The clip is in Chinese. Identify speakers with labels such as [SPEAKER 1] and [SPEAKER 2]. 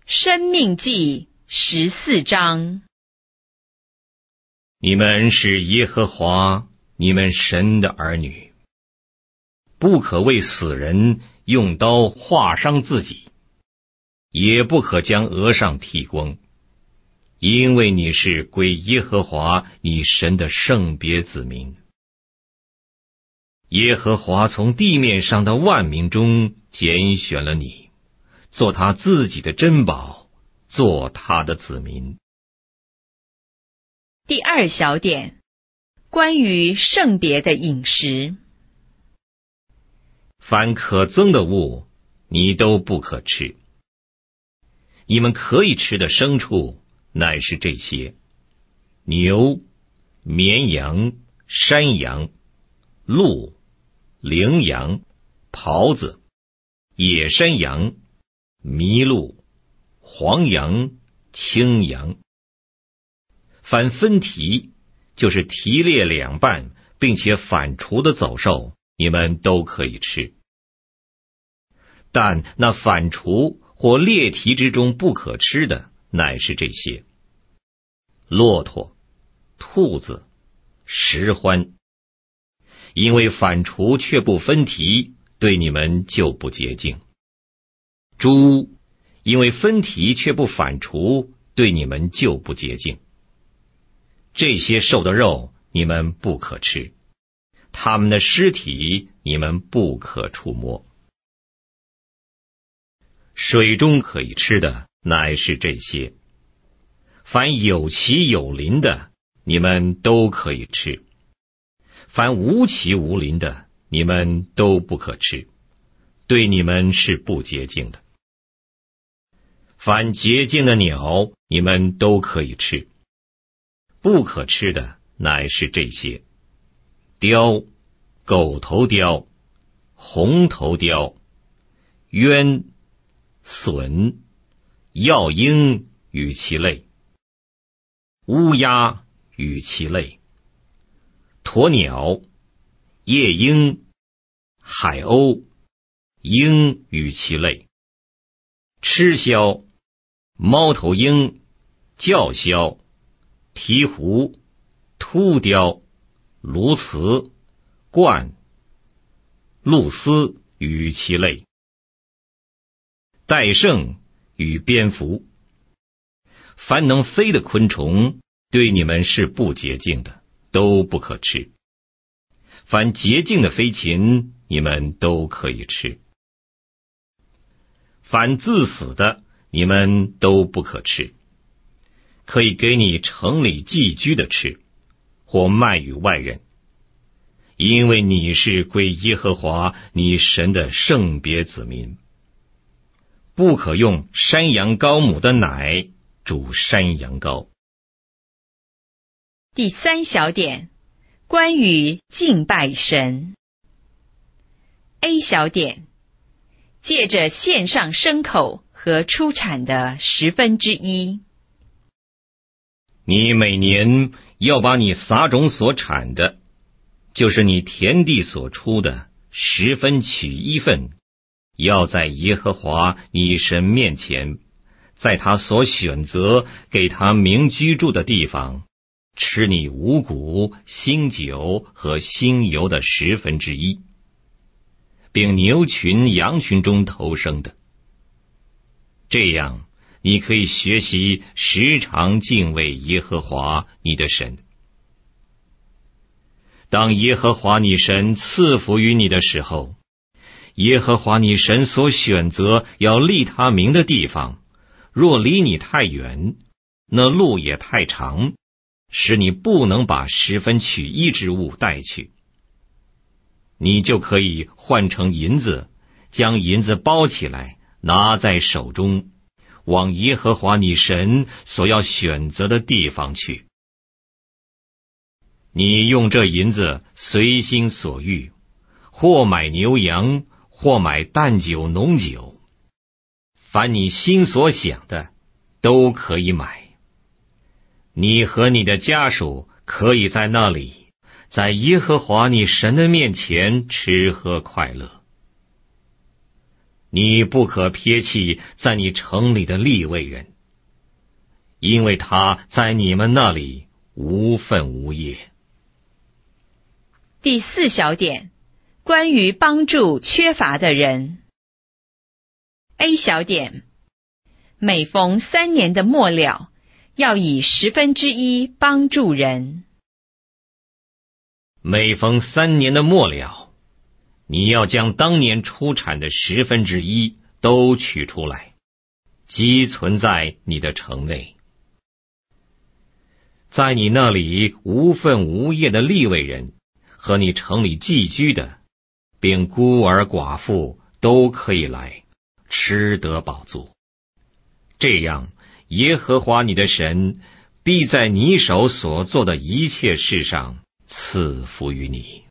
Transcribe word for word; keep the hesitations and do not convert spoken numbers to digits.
[SPEAKER 1] 申命记十四章。
[SPEAKER 2] 你们是耶和华你们神的儿女，不可为死人用刀划伤自己，也不可将额上剃光，因为你是归耶和华你神的圣别子民。耶和华从地面上的万民中拣选了你，做他自己的珍宝，做他的子民。
[SPEAKER 1] 第二小点，关于圣别的饮食。
[SPEAKER 2] 凡可憎的物，你都不可吃。你们可以吃的牲畜，乃是这些：牛、绵羊、山羊、鹿、羚羊、狍子、野山羊、麋鹿、黄羊、青羊。凡分蹄，就是蹄裂两半并且反刍的走兽，你们都可以吃。但那反刍或裂蹄之中不可吃的，乃是这些：骆驼、兔子、石獾。因为反刍却不分蹄，对你们就不洁净。猪，因为分蹄却不反刍，对你们就不洁净。这些兽的肉你们不可吃，它们的尸体你们不可触摸。水中可以吃的乃是这些：凡有鳍有鳞的，你们都可以吃；凡无鳍无鳞的，你们都不可吃，对你们是不洁净的。凡洁净的鸟，你们都可以吃；不可吃的乃是这些：雕、狗头雕、红头雕、鸢、隼、鹞鹰与其类、乌鸦与其类、鸵鸟、夜鹰、海鸥、鹰与其类、鸱枭、猫头鹰、叫枭、鹈鹕、秃雕、鸬鹚、鹳、鹭鸶与其类、戴胜与蝙蝠。凡能飞的昆虫，对你们是不洁净的，都不可吃；凡洁净的飞禽，你们都可以吃。凡自死的，你们都不可吃，可以给你城里寄居的吃，或卖与外人，因为你是归耶和华你神的圣别子民。不可用山羊羔母的奶煮山羊羔。
[SPEAKER 1] 第三小点，关于敬拜神。A 小点，借着献上牲口和出产的十分之一。
[SPEAKER 2] 你每年要把你撒种所产的，就是你田地所出的十分取一份，要在耶和华你神面前，在他所选择给他民居住的地方，吃你五谷、新酒和新油的十分之一，并牛群、羊群中头生的。这样，你可以学习时常敬畏耶和华你的神。当耶和华你神赐福于你的时候，耶和华你神所选择要立他名的地方，若离你太远，那路也太长，使你不能把十分取一之物带去，你就可以换成银子，将银子包起来，拿在手中，往耶和华你神所要选择的地方去。你用这银子随心所欲，或买牛羊，或买淡酒浓酒，凡你心所想的都可以买。你和你的家属可以在那里，在耶和华你神的面前吃喝快乐。 你不可撇弃在你城里的利未人，因为他在你们那里无分无业。
[SPEAKER 1] 第四小点，关于帮助缺乏的人。A 小点，每逢三年的末了，要以十分之一帮助人。
[SPEAKER 2] 每逢三年的末了，你要将当年出产的十分之一都取出来，积存在你的城内。在你那里无分无业的利未人和你城里寄居的，并孤儿寡妇都可以来，吃得饱足。这样，耶和华你的神必在你手所做的一切事上赐福于你。